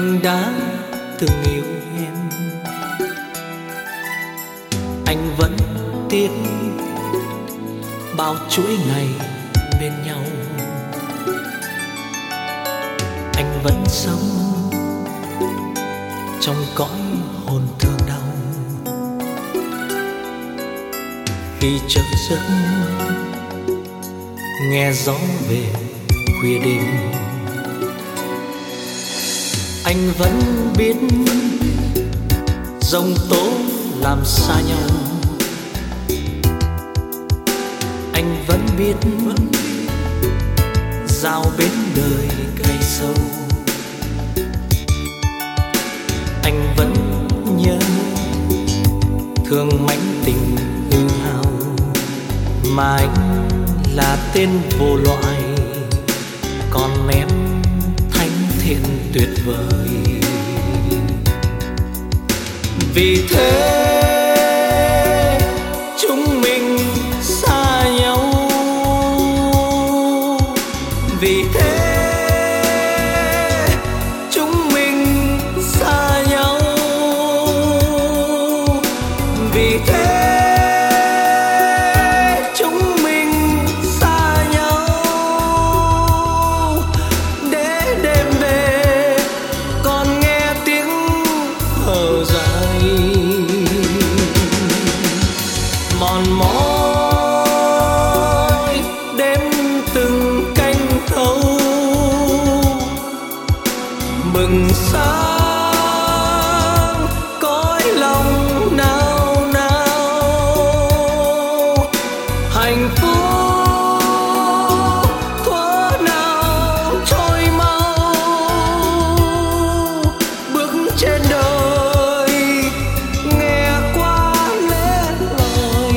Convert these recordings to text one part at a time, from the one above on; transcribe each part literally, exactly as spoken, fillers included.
anh đã từng yêu em, anh vẫn tiếc bao chuỗi ngày bên nhau. Anh vẫn sống trong cõi hồn thương đau, khi chợt giấc nghe gió về khuya đêm. Anh vẫn biết giông tố làm xa nhau, anh vẫn biết giao bến đời cay sâu. Anh vẫn nhớ thương mãnh tình hư hao, mà anh là tên vô loại, còn em thánh thiện tuyệt vời. Vì thế chúng mình xa nhau, vì thế chúng mình xa nhau, vì thế chúng mình xa nhau. Để đêm về còn nghe tiếng thở dài mòn mỏi, đêm từng canh thâu bừng sáng cõi lòng nao nao. Hạnh phúc thuở nào trôi mau, bước trên đời nghe qua lẽ lời.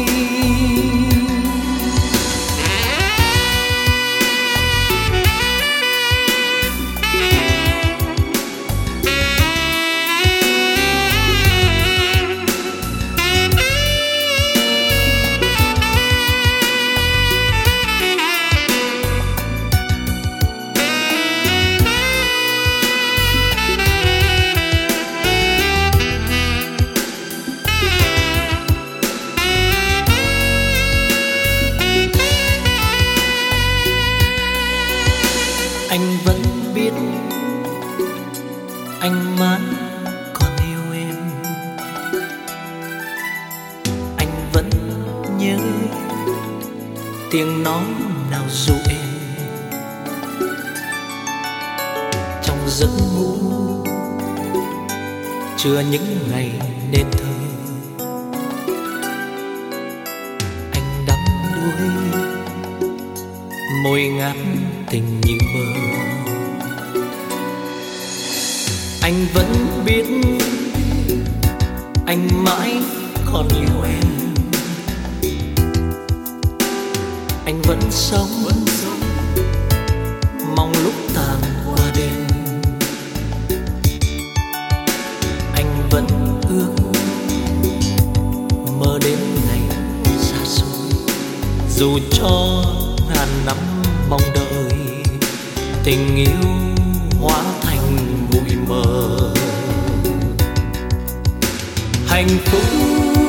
Anh vẫn biết anh mãi còn yêu em, anh vẫn nhớ tiếng nói nào dụ em trong giấc ngủ chưa những ngày nên thơ. Anh đắm đuối môi ngát tình như mơ, anh vẫn biết anh mãi còn yêu em. Anh vẫn sống mong lúc tàn qua đêm, anh vẫn ước mơ đến ngày xa xôi. Dù cho ngàn năm mong đợi, tình yêu hóa thành bụi mờ. Hạnh phúc